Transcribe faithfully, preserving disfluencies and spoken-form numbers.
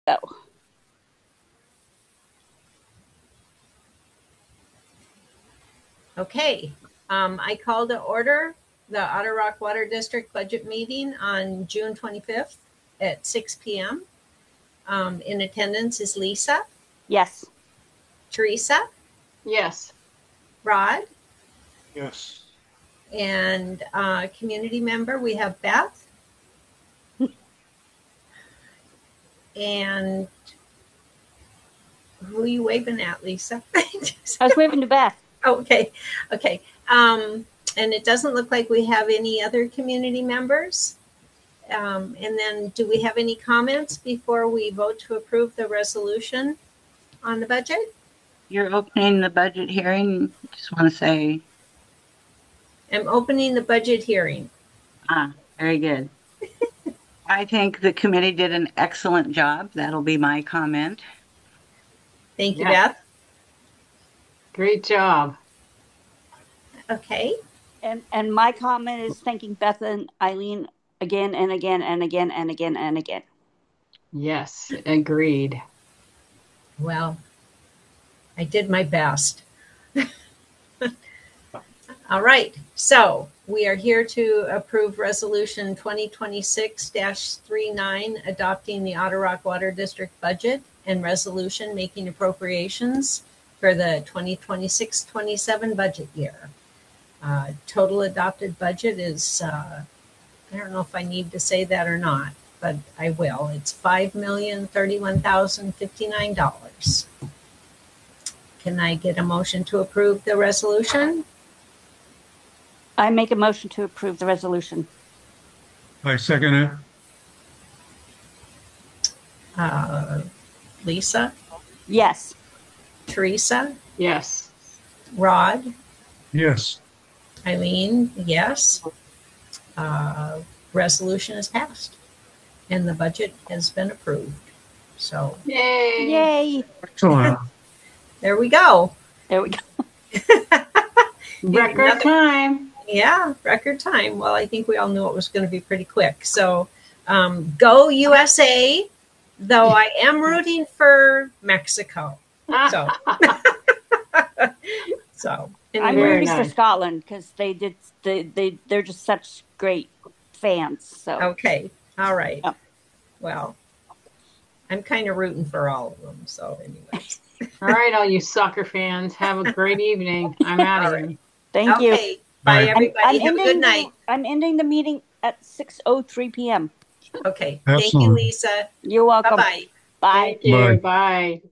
go. Okay, um, I call to order the Otter Rock Water District budget meeting on June twenty-fifth at six p.m. Um, in attendance is Lisa, Yes. Teresa, Yes. Rod, Yes. and uh, community member. We have Beth. And who are you waving at, Lisa? I was waving to Beth. Okay, okay. Um, and it doesn't look like we have any other community members. Um, and then do we have any comments before we vote to approve the resolution on the budget? You're opening the budget hearing. Just want to say, I'm opening the budget hearing. ah, very good. I think the committee did an excellent job. That'll be my comment. Thank you, Yeah. Beth. Great job. Okay. And and my comment is thanking Beth and Eileen again and again and again and again and again. Yes, agreed. Well, I did my best. All right. So we are here to approve resolution twenty twenty-six dash thirty-nine, adopting the Otter Rock Water District budget and resolution making appropriations for the twenty twenty-six twenty-seven budget year. Uh, total adopted budget is, uh, I don't know if I need to say that or not, but I will. It's five million thirty-one thousand fifty-nine dollars. Can I get a motion to approve the resolution? I make a motion to approve the resolution. I second it. Uh, Lisa, Yes. Teresa, Yes. Rod, Yes. Eileen, yes. Uh, resolution is passed and the budget has been approved. So Yay. Yay. Excellent. there we go. There we go. Record Another- time. Yeah, record time. Well, I think we all knew it was going to be pretty quick. So um, go U S A, though I am rooting for Mexico. So, so I'm anyway, Very rooting for nice. Scotland because they did they, they they're just such great fans. So okay. All right. Yep. Well, I'm kind of rooting for all of them. So anyways. All right, all you soccer fans, have a great evening. I'm out All of here. right. thank you. Okay. Bye, Bye. everybody. I'm Have a ending good the- night. I'm ending the meeting at six oh three p.m. Okay. Thank you, Excellent. Lisa. You're welcome. Bye-bye. Bye. Thank you. Bye. Bye.